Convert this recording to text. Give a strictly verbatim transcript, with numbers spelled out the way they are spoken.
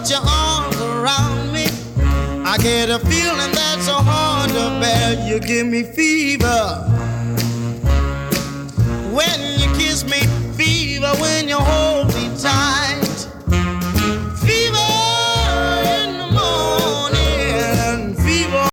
put your arms around me. I get a feeling that's so hard to bear. You give me fever.